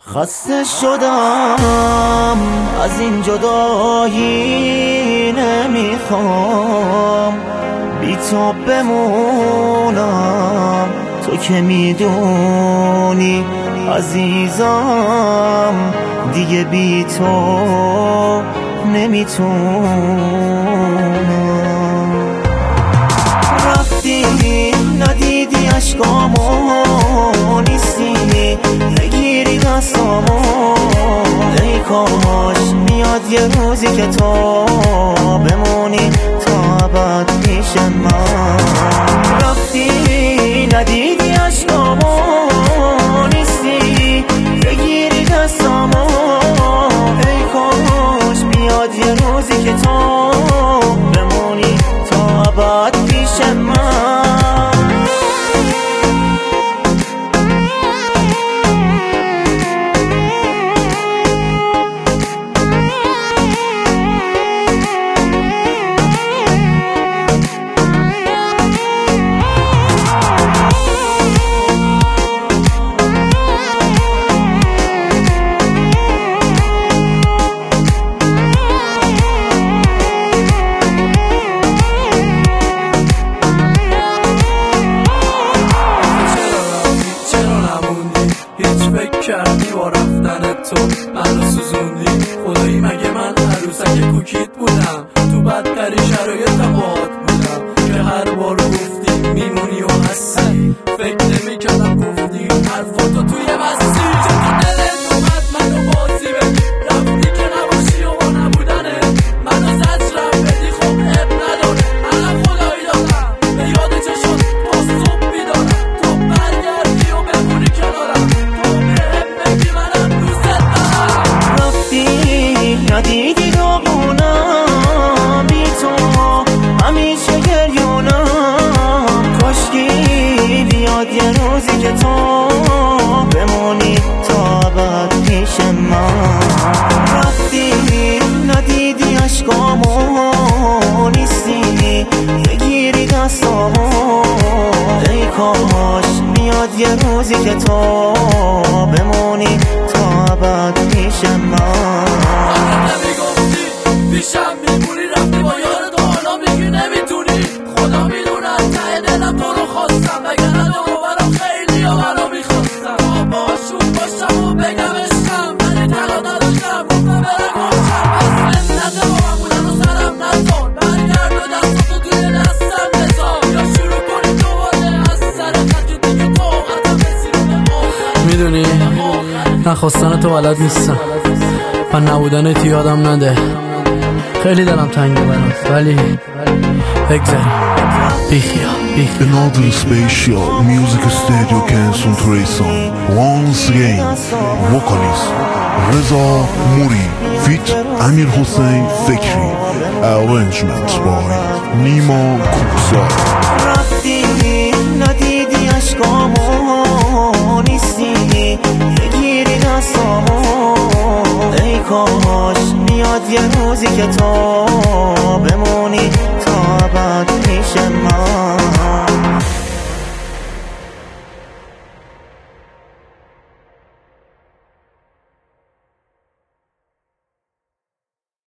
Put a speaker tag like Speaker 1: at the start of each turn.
Speaker 1: خسته شدم از این جدایی، نمیخوام بی تو بمونم. تو که میدونی عزیزم دیگه بی تو نمیتونم. رفتی ندیدی اشکامو، نیستی نگیری دستامو. ای کاش میاد یه روزی که تو بمونی تا ابد پیش من. رفتی ندیدی اشکامو، نیستی بگیری دستامو. ای کاش بیاد یه روزی که تو بمونی تا ابد پیش من.
Speaker 2: کردی با رفتن تو منو سوزوندی. خدایی مگه من عروسک کوکیت بودم؟ تو بدتری شرایط باهات بودم که هر بار گفتی میمونی و هستی. فکر نمی‌کردم گفتی حرفاتو توی مستی. چطور دلت اومد منو بازی بدی؟ رفتی که نباشی و با نبودنه منو زجرم بدی. خب اب نداره الان خدایی دارم به یاد چشات تا صبح بیدارم. تو برگردی و بمونی کنارم،
Speaker 1: ندیدی داغونم بی تو همیشه گریونم. کاشکی بیاد یه روزی که تو بمونی تا ابد پیش من. رفتی ندیدی اشکامو، نیستی بگیری دستامو. ای کاش میاد یه روزی که تو بمونی تا ابد پیش من.
Speaker 2: پیشم میمونی رفتی با یارت و حالا میگی نمیتونی. خدا میدونه ته دلم تو رو خواستم، وگرنه تو برام خیلی ها منو میخواستم. تا باشون باشم و بگم عشقم، ولی تلا نداشتم گفتم برم گوشم. از منت با من بودن و سرم نزار، برگرد و دستاتو توی دستم بذار. یا شروع کنی دوباره از سر خط که دیگه طاقتم رسیده به آخر.
Speaker 3: میدونی نخواستن تو بلد نیستم و نبودنت یادم نده. خیلی دلم تنگه برات ولی بگذاریم بیخیال.
Speaker 4: Another special music studio concentration. Once again, vocalist Reza Muri feat Amir Hossein Fikri. Arrangement by Nima Kuksar.
Speaker 1: رفتی ندیدی اشکامو، نیستی بگیری دستامو. ای کاش میاد یه روزی که تو بمونی